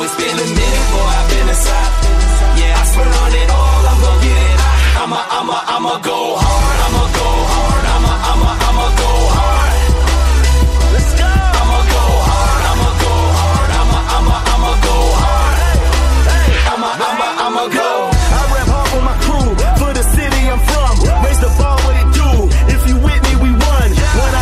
it's been a minute, boy, I've been inside. Yeah, I swear on it all, I'm gon' get it. I'ma go hard, I'ma go hard, I'ma go hard. Let's go. I'ma go hard, I'ma go hard, I'ma go hard. I'ma go